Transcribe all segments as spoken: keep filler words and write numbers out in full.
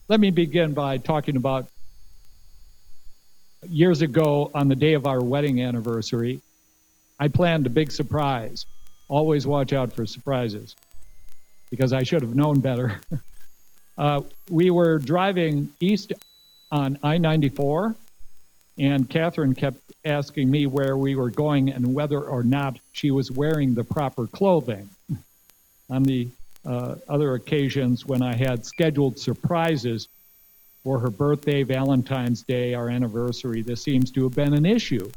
Let me begin by talking about years ago on the day of our wedding anniversary. I planned a big surprise. Always watch out for surprises, because I should have known better. uh, we were driving east on I ninety-four, and Catherine kept asking me where we were going and whether or not she was wearing the proper clothing. On the uh, other occasions when I had scheduled surprises for her birthday, Valentine's Day, our anniversary, this seems to have been an issue.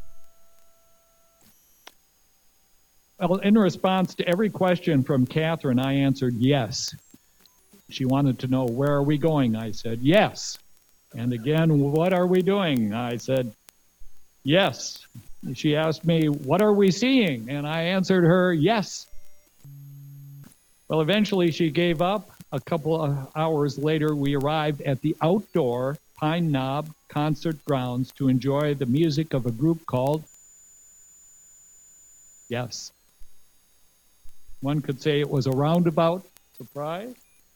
Well, in response to every question from Catherine, I answered yes. She wanted to know, where are we going? I said, yes. And again, what are we doing? I said, yes. She asked me, what are we seeing? And I answered her, yes. Well, eventually she gave up. A couple of hours later, we arrived at the outdoor Pine Knob concert grounds to enjoy the music of a group called Yes. One could say it was a roundabout surprise.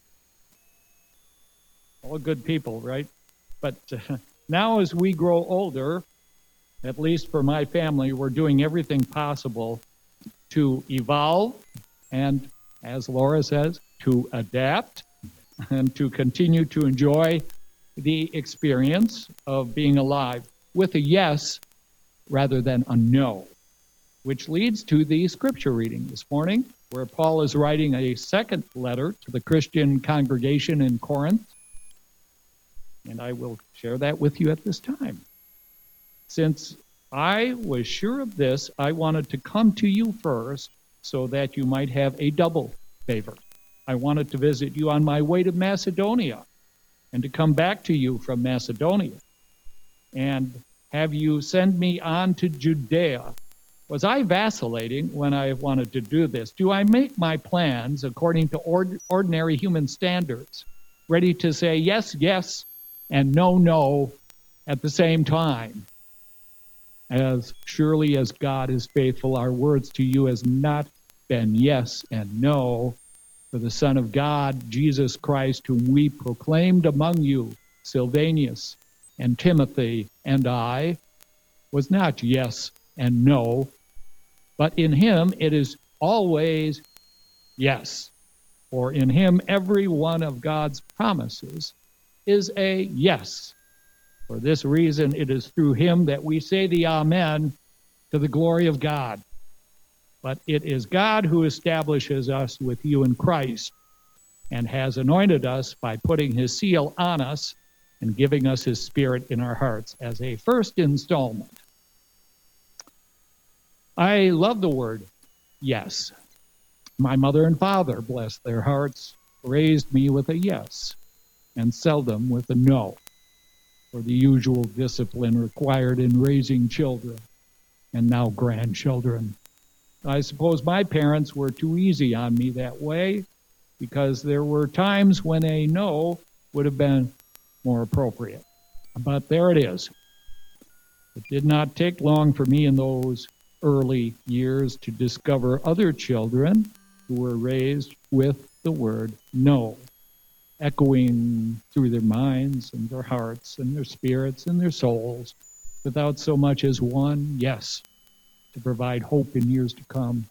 All good people, right? But uh, now as we grow older, at least for my family, we're doing everything possible to evolve and, as Laura says, to adapt and to continue to enjoy the experience of being alive with a yes rather than a no, which leads to the scripture reading this morning, where Paul is writing a second letter to the Christian congregation in Corinth. And I will share that with you at this time. Since I was sure of this, I wanted to come to you first so that you might have a double favor. I wanted to visit you on my way to Macedonia and to come back to you from Macedonia and have you send me on to Judea. Was I vacillating when I wanted to do this? Do I make my plans according to ord- ordinary human standards, ready to say yes, yes, and no, no at the same time? As surely as God is faithful, our words to you has not been yes and no. For the Son of God, Jesus Christ, whom we proclaimed among you, Silvanus and Timothy and I, was not yes and no, but in him it is always yes. For in him every one of God's promises is a yes. For this reason it is through him that we say the Amen to the glory of God. But it is God who establishes us with you in Christ and has anointed us by putting his seal on us and giving us his Spirit in our hearts as a first installment. I love the word yes. My mother and father, bless their hearts, raised me with a yes and seldom with a no, for the usual discipline required in raising children and now grandchildren. I suppose my parents were too easy on me that way, because there were times when a no would have been more appropriate. But there it is. It did not take long for me in those early years to discover other children who were raised with the word no, echoing through their minds and their hearts and their spirits and their souls, without so much as one yes to provide hope in years to come.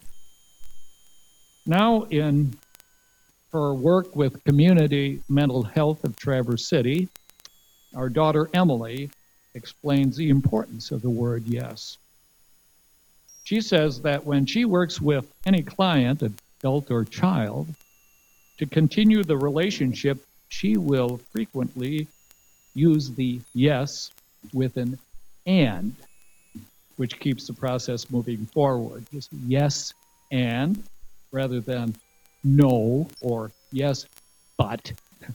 Now, in her work with Community Mental Health of Traverse City, our daughter Emily explains the importance of the word yes. She says that when she works with any client, adult or child, to continue the relationship, she will frequently use the yes with an and, which keeps the process moving forward. Just yes and, rather than no or yes but.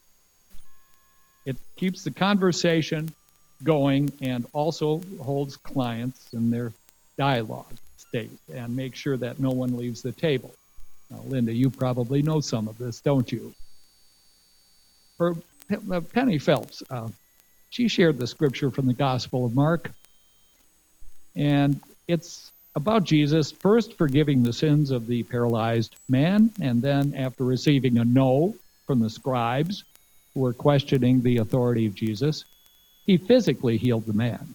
It keeps the conversation going and also holds clients in their dialogue state and makes sure that no one leaves the table. Now, Linda, you probably know some of this, don't you? For Penny Phelps, uh, she shared the scripture from the Gospel of Mark, and it's about Jesus first forgiving the sins of the paralyzed man, and then after receiving a no from the scribes, who were questioning the authority of Jesus, he physically healed the man.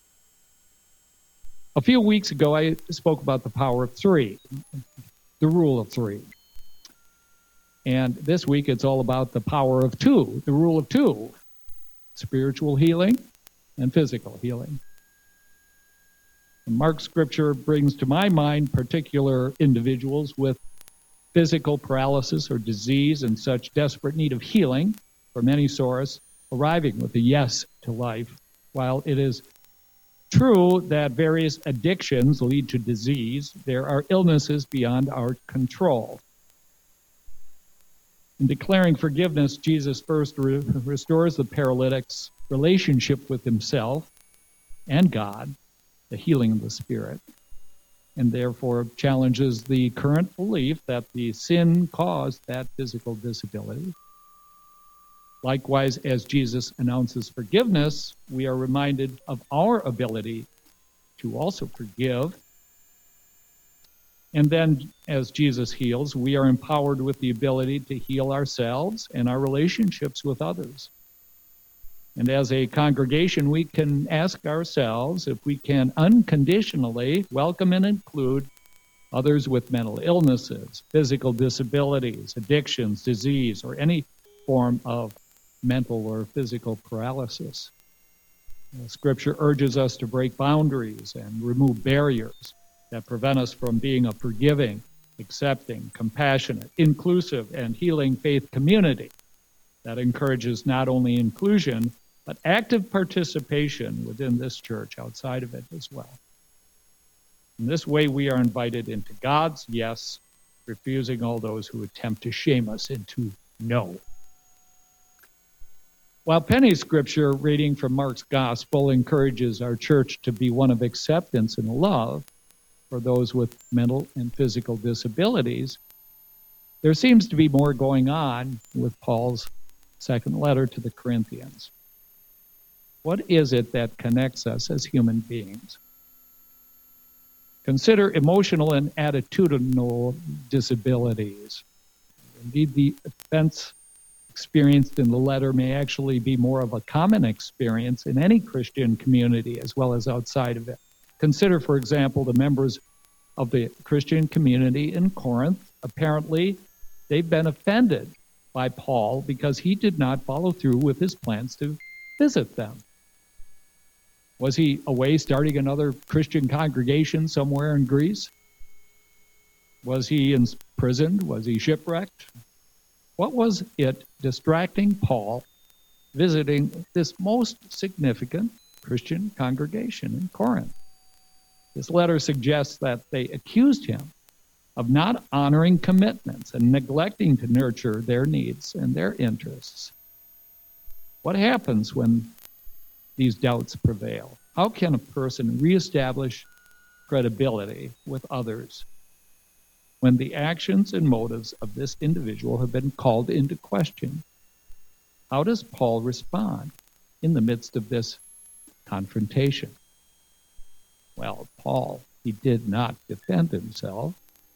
A few weeks ago, I spoke about the power of three, the rule of three. And this week, it's all about the power of two, the rule of two, spiritual healing and physical healing. And Mark's scripture brings to my mind particular individuals with physical paralysis or disease and such desperate need of healing from any source, arriving with a yes to life. While it is true that various addictions lead to disease, there are illnesses beyond our control. In declaring forgiveness, Jesus first re- restores the paralytic's relationship with himself and God, the healing of the Spirit, and therefore challenges the current belief that the sin caused that physical disability. Likewise, as Jesus announces forgiveness, we are reminded of our ability to also forgive. And then, as Jesus heals, we are empowered with the ability to heal ourselves and our relationships with others. And as a congregation, we can ask ourselves if we can unconditionally welcome and include others with mental illnesses, physical disabilities, addictions, disease, or any form of mental or physical paralysis. The Scripture urges us to break boundaries and remove barriers that prevent us from being a forgiving, accepting, compassionate, inclusive, and healing faith community that encourages not only inclusion, but active participation within this church, outside of it as well. In this way, we are invited into God's yes, refusing all those who attempt to shame us into no. While Penny's scripture reading from Mark's gospel encourages our church to be one of acceptance and love for those with mental and physical disabilities, there seems to be more going on with Paul's second letter to the Corinthians. What is it that connects us as human beings? Consider emotional and attitudinal disabilities. Indeed, the offense experienced in the letter may actually be more of a common experience in any Christian community as well as outside of it. Consider, for example, the members of the Christian community in Corinth. Apparently, they've been offended by Paul because he did not follow through with his plans to visit them. Was he away starting another Christian congregation somewhere in Greece? Was he imprisoned? Was he shipwrecked? What was it distracting Paul visiting this most significant Christian congregation in Corinth? This letter suggests that they accused him of not honoring commitments and neglecting to nurture their needs and their interests. What happens when these doubts prevail? How can a person reestablish credibility with others when the actions and motives of this individual have been called into question? How does Paul respond in the midst of this confrontation? Well, Paul, he did not defend himself.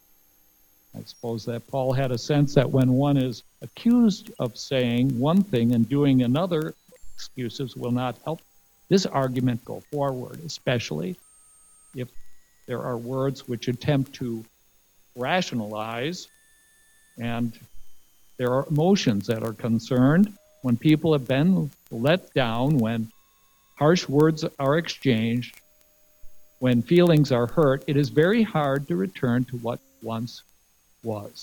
I suppose that Paul had a sense that when one is accused of saying one thing and doing another, excuses will not help this argument go forward, especially if there are words which attempt to rationalize and there are emotions that are concerned. When people have been let down, when harsh words are exchanged, when feelings are hurt, it is very hard to return to what once was.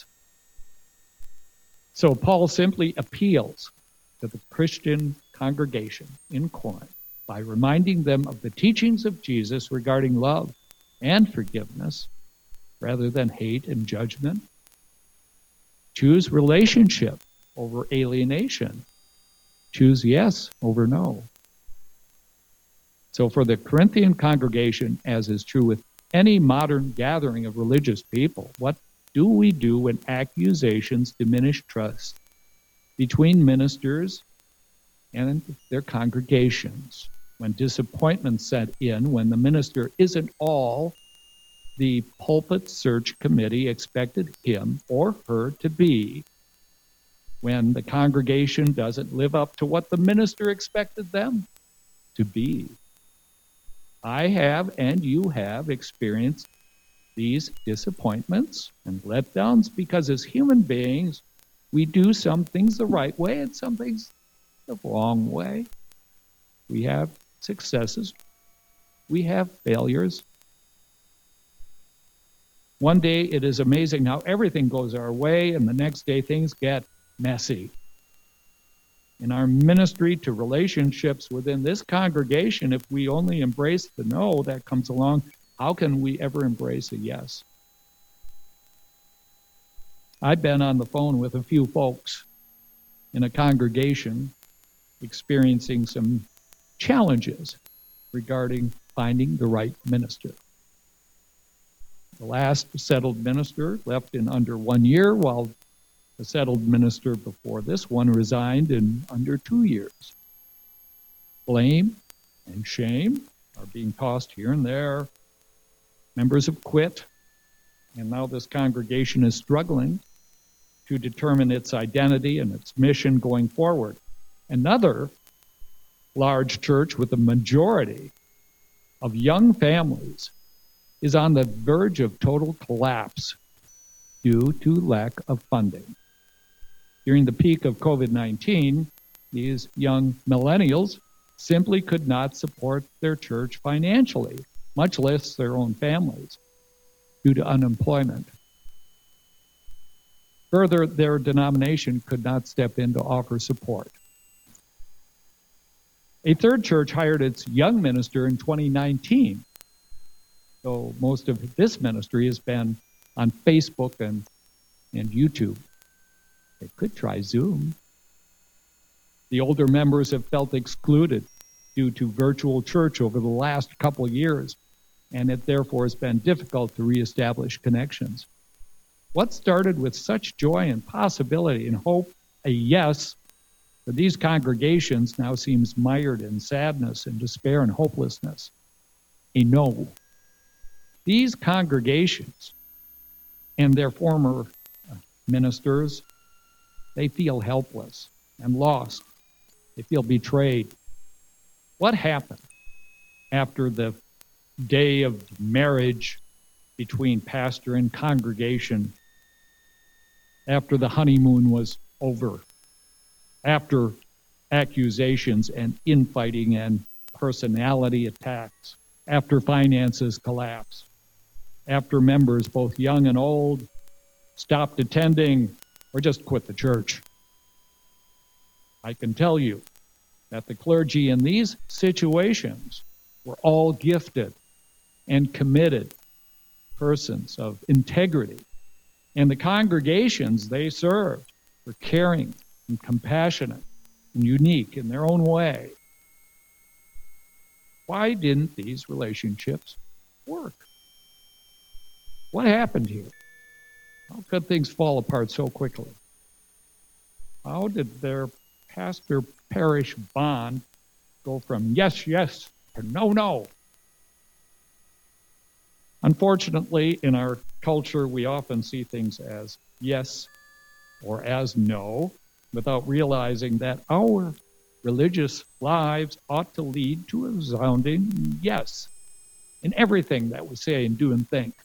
So Paul simply appeals to the Christian congregation in Corinth by reminding them of the teachings of Jesus regarding love and forgiveness rather than hate and judgment. Choose relationship over alienation. Choose yes over no. So for the Corinthian congregation, as is true with any modern gathering of religious people, what do we do when accusations diminish trust between ministers and their congregations? When disappointment set in, when the minister isn't all the pulpit search committee expected him or her to be, when the congregation doesn't live up to what the minister expected them to be. I have, and you have, experienced these disappointments and letdowns because as human beings, we do some things the right way and some things the wrong way. We have successes. We have failures. One day it is amazing how everything goes our way, and the next day things get messy. In our ministry to relationships within this congregation, if we only embrace the no that comes along, how can we ever embrace a yes? I've been on the phone with a few folks in a congregation experiencing some challenges regarding finding the right minister. The last settled minister left in under one year, while the settled minister before this one resigned in under two years. Blame and shame are being tossed here and there. Members have quit, and now this congregation is struggling to determine its identity and its mission going forward. Another large church with a majority of young families is on the verge of total collapse due to lack of funding. During the peak of COVID nineteen, these young millennials simply could not support their church financially, much less their own families, due to unemployment. Further, their denomination could not step in to offer support. A third church hired its young minister in twenty nineteen, so most of this ministry has been on Facebook and, and YouTube. They could try Zoom. The older members have felt excluded due to virtual church over the last couple of years, and it therefore has been difficult to reestablish connections. What started with such joy and possibility and hope, a yes, for these congregations now seems mired in sadness and despair and hopelessness. A no. These congregations and their former ministers, they feel helpless and lost. They feel betrayed. What happened after the day of marriage between pastor and congregation, after the honeymoon was over, after accusations and infighting and personality attacks, after finances collapsed, after members, both young and old, stopped attending or just quit the church? I can tell you that the clergy in these situations were all gifted and committed persons of integrity, and the congregations they served were caring and compassionate and unique in their own way. Why didn't these relationships work? What happened here? How could things fall apart so quickly? How did their pastor-parish bond go from yes, yes to no, no? Unfortunately, in our culture, we often see things as yes or as no, without realizing that our religious lives ought to lead to a resounding yes in everything that we say and do and think.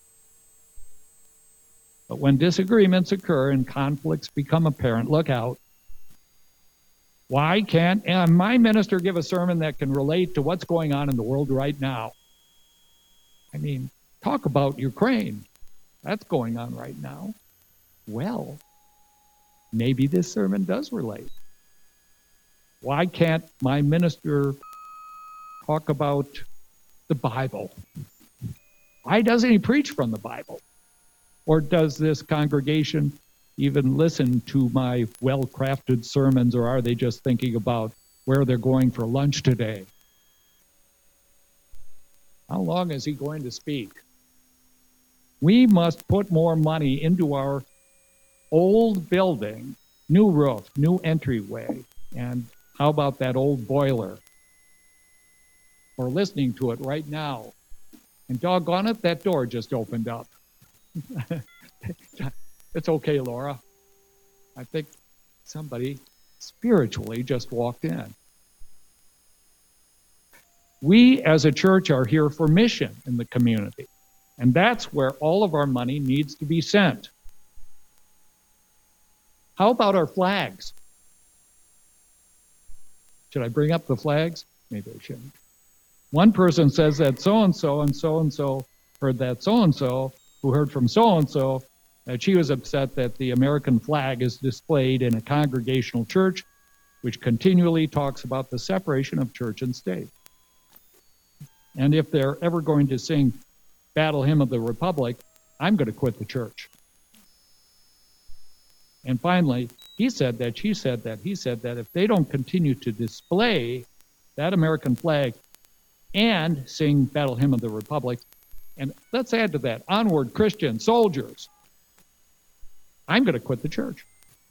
But when disagreements occur and conflicts become apparent, look out. Why can't uh, my minister give a sermon that can relate to what's going on in the world right now? I mean, talk about Ukraine. That's going on right now. Well, maybe this sermon does relate. Why can't my minister talk about the Bible? Why doesn't he preach from the Bible? Or does this congregation even listen to my well-crafted sermons, or are they just thinking about where they're going for lunch today? How long is he going to speak? We must put more money into our old building, new roof, new entryway, and how about that old boiler? We're listening to it right now. And doggone it, that door just opened up. It's okay, Laura. I think somebody spiritually just walked in. We as a church are here for mission in the community, and that's where all of our money needs to be sent. How about our flags? Should I bring up the flags? Maybe I shouldn't. One person says that so-and-so and so-and-so heard that so-and-so, who heard from so-and-so, that she was upset that the American flag is displayed in a congregational church, which continually talks about the separation of church and state. And if they're ever going to sing Battle Hymn of the Republic, I'm going to quit the church. And finally, he said that, she said that, he said that if they don't continue to display that American flag and sing Battle Hymn of the Republic, and let's add to that, onward Christian soldiers, I'm going to quit the church.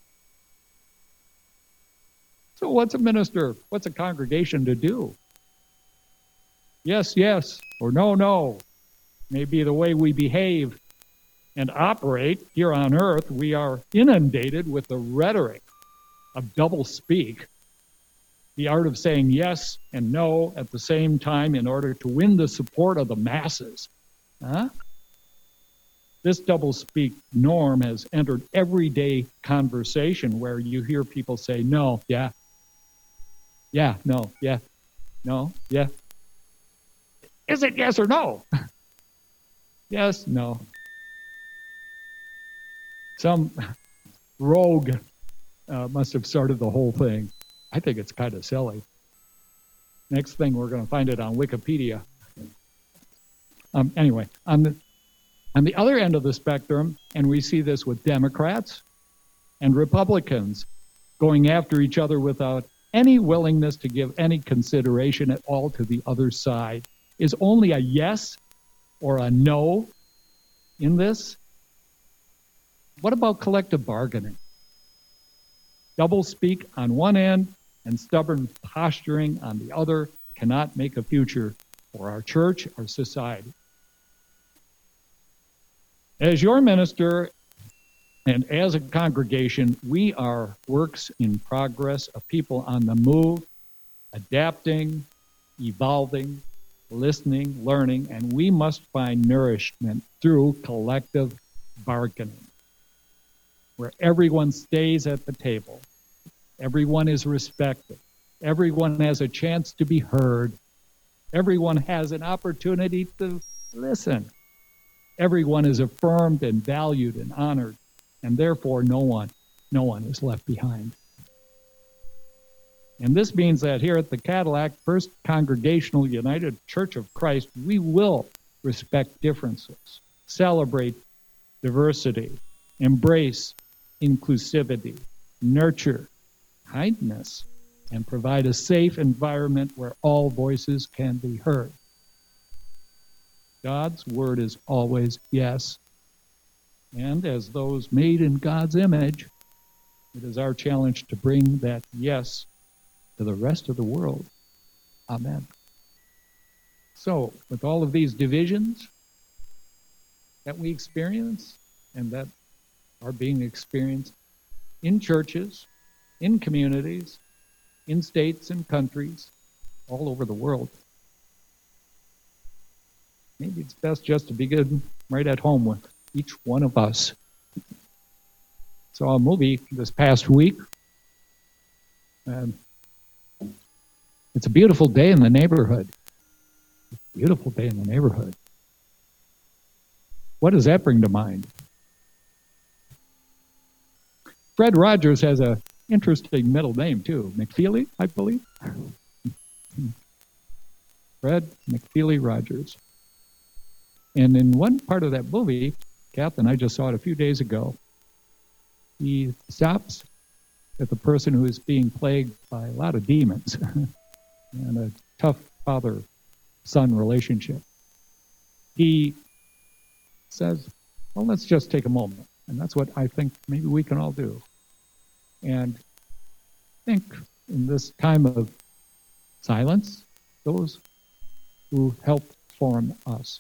So what's a minister, what's a congregation to do? Yes, yes, or no, no, may be the way we behave and operate here on earth. We are inundated with the rhetoric of double-speak, the art of saying yes and no at the same time in order to win the support of the masses. Huh? This double-speak norm has entered everyday conversation where you hear people say, no, yeah, yeah, no, yeah, no, yeah. Is it yes or no? Yes, no. Some rogue uh, must have started the whole thing. I think it's kind of silly. Next thing, we're going to find it on Wikipedia. Um, anyway, on the, on the other end of the spectrum, and we see this with Democrats and Republicans going after each other without any willingness to give any consideration at all to the other side. Is only a yes or a no in this? What about collective bargaining? Double speak on one end and stubborn posturing on the other cannot make a future for our church, our society. As your minister and as a congregation, we are works in progress, of people on the move, adapting, evolving, listening, learning, and we must find nourishment through collective bargaining, where everyone stays at the table, everyone is respected, everyone has a chance to be heard, everyone has an opportunity to listen, everyone is affirmed and valued and honored, and therefore no one, no one is left behind. And this means that here at the Cadillac First Congregational United Church of Christ, we will respect differences, celebrate diversity, embrace inclusivity, nurture kindness, and provide a safe environment where all voices can be heard. God's word is always yes. And as those made in God's image, it is our challenge to bring that yes to the rest of the world. Amen. So, with all of these divisions that we experience and that are being experienced in churches, in communities, in states and countries, all over the world, maybe it's best just to begin right at home with each one of us. Saw a movie this past week, and it's a beautiful day in the neighborhood. Beautiful day in the neighborhood. What does that bring to mind? Fred Rogers has an interesting middle name, too. McFeely, I believe. Fred McFeely Rogers. And in one part of that movie, Kath and I just saw it a few days ago, he stops at the person who is being plagued by a lot of demons and a tough father-son relationship. He says, well, let's just take a moment. And that's what I think maybe we can all do. And think in this time of silence, those who help form us,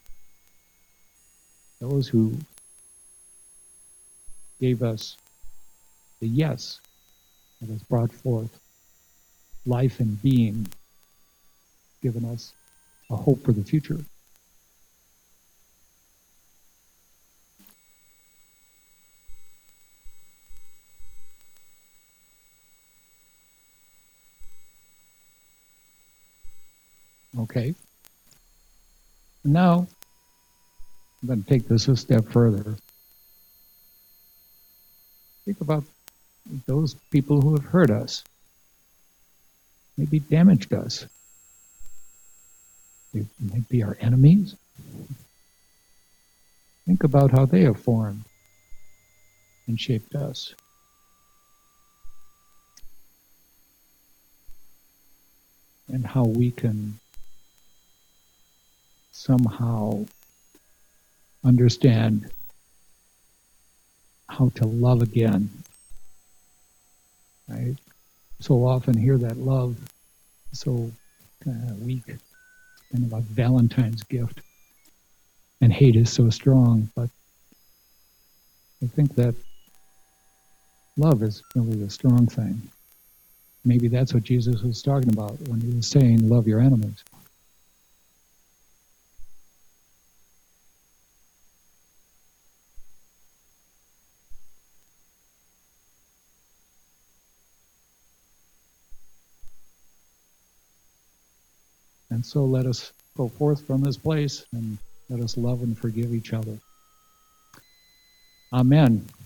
those who gave us the yes that has brought forth life and being, given us a hope for the future. Okay. Now, I'm going to take this a step further. Think about those people who have hurt us, maybe damaged us. They might be our enemies. Think about how they have formed and shaped us. And how we can somehow understand how to love again. I so often hear that love so kind of weak, kind of like Valentine's gift, and hate is so strong. But I think that love is really the strong thing. Maybe that's what Jesus was talking about when he was saying, love your enemies. And so let us go forth from this place and let us love and forgive each other. Amen.